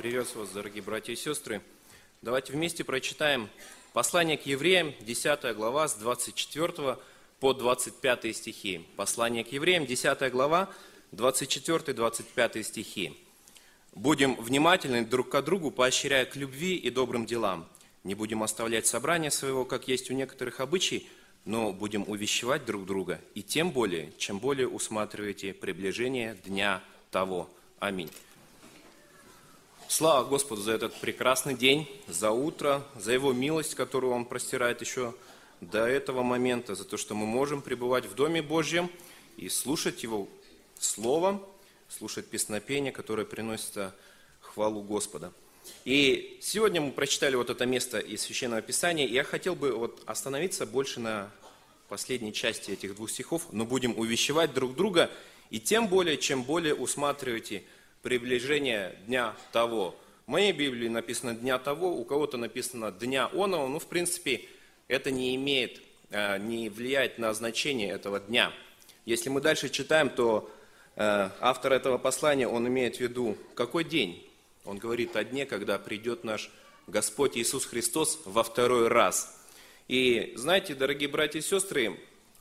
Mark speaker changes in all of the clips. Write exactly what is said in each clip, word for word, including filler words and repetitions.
Speaker 1: Приветствую вас, дорогие братья и сестры. Давайте вместе прочитаем послание к евреям, десятая глава, с двадцать четвёртого по двадцать пятый стихи. Послание к евреям, десятая глава, двадцать четвёртый — двадцать пятый стихи. «Будем внимательны друг к другу, поощряя к любви и добрым делам. Не будем оставлять собрания своего, как есть у некоторых обычай, но будем увещевать друг друга, и тем более, чем более усматриваете приближение дня того». Аминь. Слава Господу за этот прекрасный день, за утро, за Его милость, которую Он простирает еще до этого момента, за то, что мы можем пребывать в Доме Божьем и слушать Его Слово, слушать песнопение, которое приносит хвалу Господа. И сегодня мы прочитали вот это место из Священного Писания, и я хотел бы вот остановиться больше на последней части этих двух стихов, но будем увещевать друг друга, и тем более, чем более усматриваете приближение дня того. В моей Библии написано «дня того», у кого-то написано «дня оного», ну, в принципе, это не имеет, не влияет на значение этого дня. Если мы дальше читаем, то автор этого послания, он имеет в виду, какой день? Он говорит о дне, когда придет наш Господь Иисус Христос во второй раз. И знаете, дорогие братья и сестры,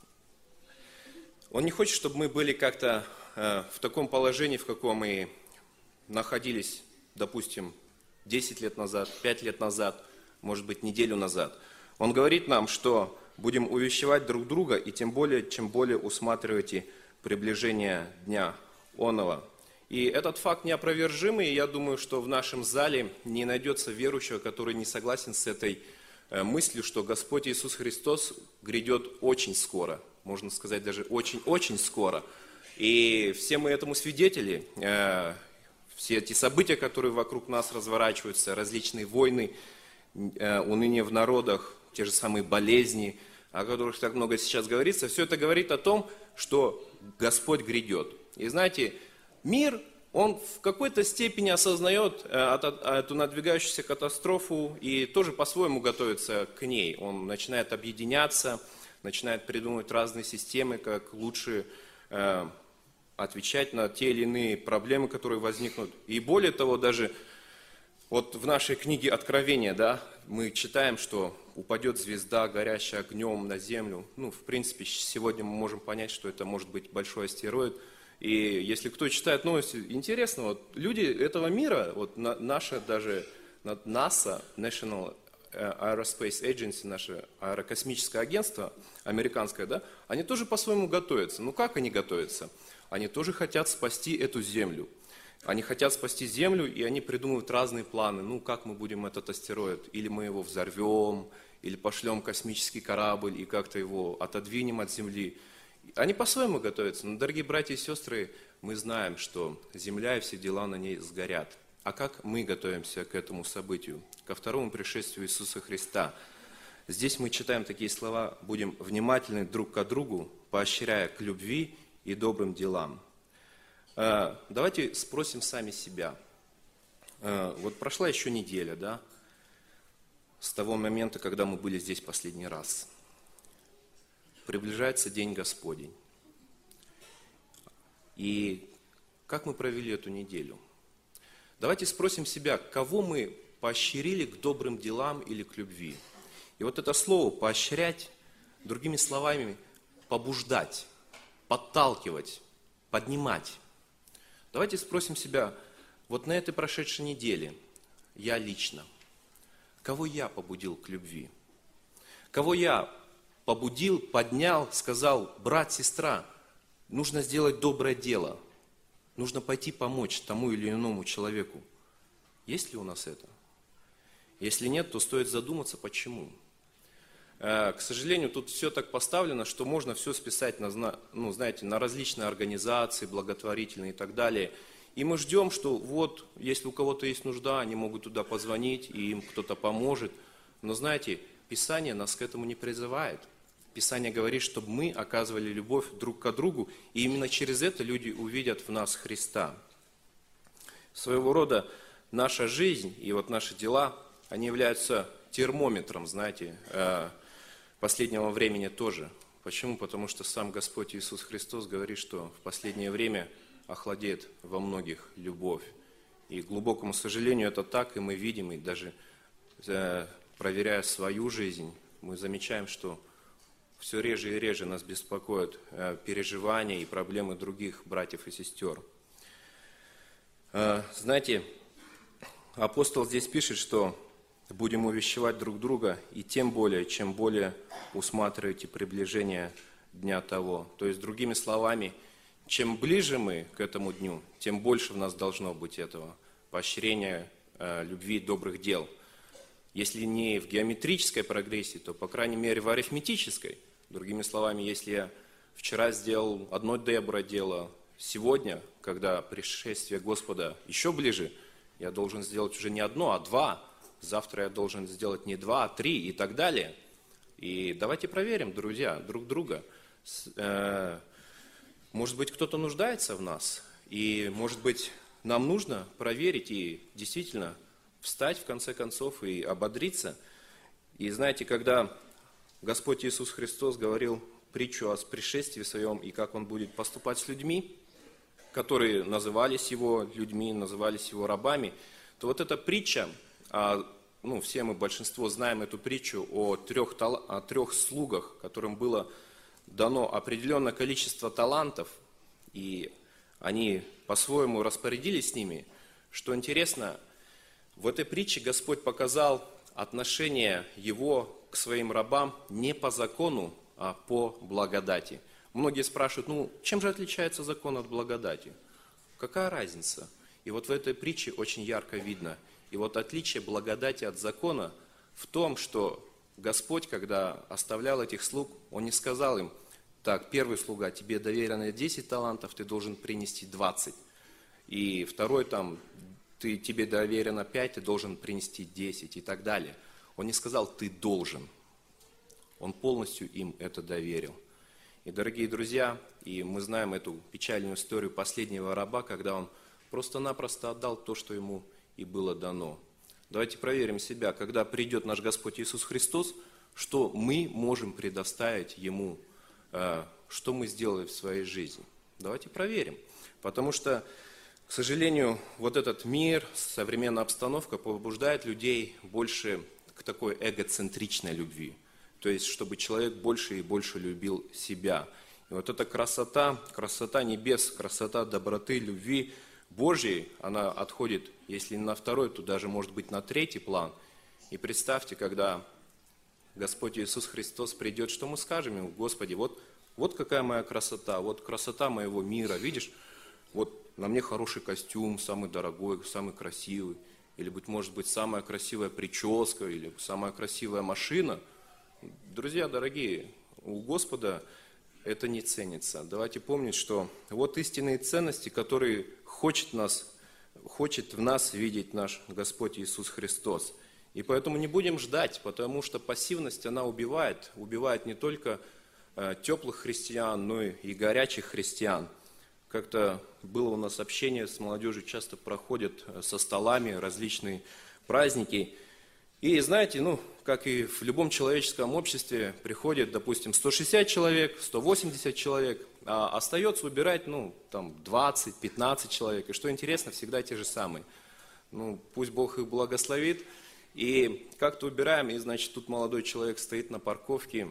Speaker 1: Он не хочет, чтобы мы были как-то в таком положении, в каком мы находились, допустим, десять лет назад, пять лет назад, может быть, неделю назад. Он говорит нам, что будем увещевать друг друга, и тем более, чем более усматриваете приближение дня оного. И этот факт неопровержимый, и я думаю, что в нашем зале не найдется верующего, который не согласен с этой мыслью, что Господь Иисус Христос грядет очень скоро, можно сказать, даже очень-очень скоро. И все мы этому свидетели. Все эти события, которые вокруг нас разворачиваются, различные войны, уныние в народах, те же самые болезни, о которых так много сейчас говорится, все это говорит о том, что Господь грядет. И знаете, мир, он в какой-то степени осознает эту надвигающуюся катастрофу и тоже по-своему готовится к ней. Он начинает объединяться, начинает придумывать разные системы, как лучше отвечать на те или иные проблемы, которые возникнут. И более того, даже вот в нашей книге Откровения, да, мы читаем, что упадет звезда, горящая огнем на землю. Ну, в принципе, сегодня мы можем понять, что это может быть большой астероид. И если кто читает новости, интересно, вот люди этого мира, вот на, наша даже НАСА, National Aerospace Agency, наше аэрокосмическое агентство американское, да, они тоже по-своему готовятся. Ну, как они готовятся? Они тоже хотят спасти эту землю. Они хотят спасти землю, и они придумывают разные планы. Ну, как мы будем этот астероид? Или мы его взорвем, или пошлем космический корабль, и как-то его отодвинем от Земли. Они по-своему готовятся. Но, дорогие братья и сестры, мы знаем, что земля и все дела на ней сгорят. А как мы готовимся к этому событию? Ко второму пришествию Иисуса Христа. Здесь мы читаем такие слова: «Будем внимательны друг к другу, поощряя к любви и добрым делам». Давайте спросим сами себя. Вот прошла еще неделя, да, с того момента, когда мы были здесь последний раз. Приближается День Господень. И как мы провели эту неделю? Давайте спросим себя, кого мы поощрили к добрым делам или к любви. И вот это слово «поощрять», другими словами, побуждать, подталкивать, поднимать. Давайте спросим себя, вот на этой прошедшей неделе, я лично, кого я побудил к любви? Кого я побудил, поднял, сказал: брат, сестра, нужно сделать доброе дело, нужно пойти помочь тому или иному человеку. Есть ли у нас это? Если нет, то стоит задуматься, почему. К сожалению, тут все так поставлено, что можно все списать на, ну, знаете, на различные организации, благотворительные и так далее. И мы ждем, что вот, если у кого-то есть нужда, они могут туда позвонить, и им кто-то поможет. Но знаете, Писание нас к этому не призывает. Писание говорит, чтобы мы оказывали любовь друг к другу, и именно через это люди увидят в нас Христа. Своего рода наша жизнь и вот наши дела, они являются термометром, знаете, последнего времени тоже. Почему? Потому что сам Господь Иисус Христос говорит, что в последнее время охладеет во многих любовь. И И, к глубокому сожалению, это так, и мы видим, и даже э, проверяя свою жизнь, мы замечаем, что все реже и реже нас беспокоят э, переживания и проблемы других братьев и сестер. Э, знаете, апостол здесь пишет, что будем увещевать друг друга, и тем более, чем более усматриваете приближение дня того. То есть, другими словами, чем ближе мы к этому дню, тем больше в нас должно быть этого поощрения э, любви, добрых дел. Если не в геометрической прогрессии, то, по крайней мере, в арифметической. Другими словами, если я вчера сделал одно доброе дело, сегодня, когда пришествие Господа еще ближе, я должен сделать уже не одно, а два. Завтра я должен сделать не два, а три и так далее. И давайте проверим, друзья, друг друга. Может быть, кто-то нуждается в нас, и, может быть, нам нужно проверить и действительно встать, в конце концов, и ободриться. И знаете, когда Господь Иисус Христос говорил притчу о пришествии Своем и как Он будет поступать с людьми, которые назывались Его людьми, назывались Его рабами, то вот эта притча, ну, все мы, большинство, знаем эту притчу о трех, о трех слугах, которым было дано определенное количество талантов, и они по-своему распорядились с ними. Что интересно, в этой притче Господь показал отношение Его к своим рабам не по закону, а по благодати. Многие спрашивают, ну, чем же отличается закон от благодати? Какая разница? И вот в этой притче очень ярко видно. И вот отличие благодати от закона в том, что Господь, когда оставлял этих слуг, Он не сказал им: так, первый слуга, тебе доверено десять талантов, ты должен принести двадцать. И второй, там, ты, тебе доверено пять, ты должен принести десять и так далее. Он не сказал: ты должен. Он полностью им это доверил. И, дорогие друзья, и мы знаем эту печальную историю последнего раба, когда он просто-напросто отдал то, что ему и было дано. Давайте проверим себя, когда придет наш Господь Иисус Христос, что мы можем предоставить Ему, что мы сделали в своей жизни. Давайте проверим. Потому что, к сожалению, вот этот мир, современная обстановка побуждает людей больше к такой эгоцентричной любви. То есть, чтобы человек больше и больше любил себя. И вот эта красота, красота небес, красота доброты, любви Божьей, она отходит, если не на второй, то даже, может быть, на третий план. И представьте, когда Господь Иисус Христос придет, что мы скажем Ему: Господи, вот, вот какая моя красота, вот красота моего мира, видишь, вот на мне хороший костюм, самый дорогой, самый красивый, или, быть может быть, самая красивая прическа, или самая красивая машина. Друзья дорогие, у Господа это не ценится. Давайте помнить, что вот истинные ценности, которые хочет, нас, хочет в нас видеть наш Господь Иисус Христос. И поэтому не будем ждать, потому что пассивность, она убивает. Убивает не только э, теплых христиан, но и горячих христиан. Как-то было у нас общение с молодежью, часто проходят со столами различные праздники. И знаете, ну, как и в любом человеческом обществе, приходит, допустим, сто шестьдесят человек, сто восемьдесят человек, а остается убирать, ну, там, двадцать-пятнадцать человек. И что интересно, всегда те же самые. Ну, пусть Бог их благословит. И как-то убираем, и, значит, тут молодой человек стоит на парковке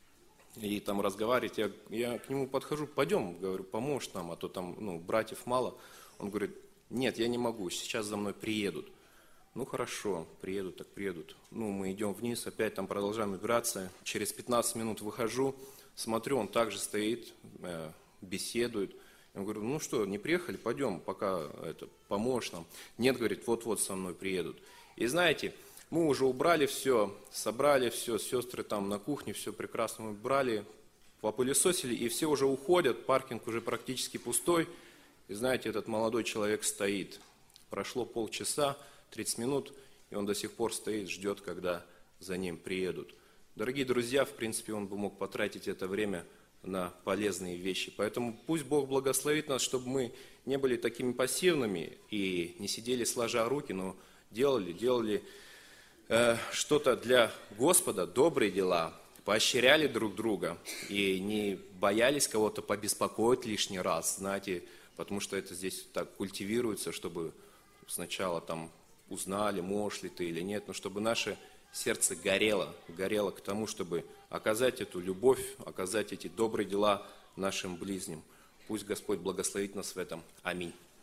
Speaker 1: и там разговаривает. Я, я к нему подхожу: пойдем, говорю, поможешь нам, а то там, ну, братьев мало. Он говорит: нет, я не могу, сейчас за мной приедут. Ну, хорошо, приедут, так приедут. Ну, мы идем вниз, опять там продолжаем убираться. Через пятнадцать минут выхожу, смотрю, он также стоит, э, беседует. Я говорю: ну что, не приехали, пойдем, пока это, поможешь нам. Нет, говорит, вот-вот со мной приедут. И знаете, мы уже убрали все, собрали все, сестры там на кухне, все прекрасно убрали, попылесосили, и все уже уходят, паркинг уже практически пустой. И знаете, этот молодой человек стоит. Прошло полчаса, тридцать минут, и он до сих пор стоит, ждет, когда за ним приедут. Дорогие друзья, в принципе, он бы мог потратить это время на полезные вещи. Поэтому пусть Бог благословит нас, чтобы мы не были такими пассивными и не сидели сложа руки, но делали, делали э, что-то для Господа, добрые дела, поощряли друг друга и не боялись кого-то побеспокоить лишний раз, знаете, потому что это здесь так культивируется, чтобы сначала там узнали, можешь ли ты или нет, но чтобы наше сердце горело, горело к тому, чтобы оказать эту любовь, оказать эти добрые дела нашим ближним. Пусть Господь благословит нас в этом. Аминь.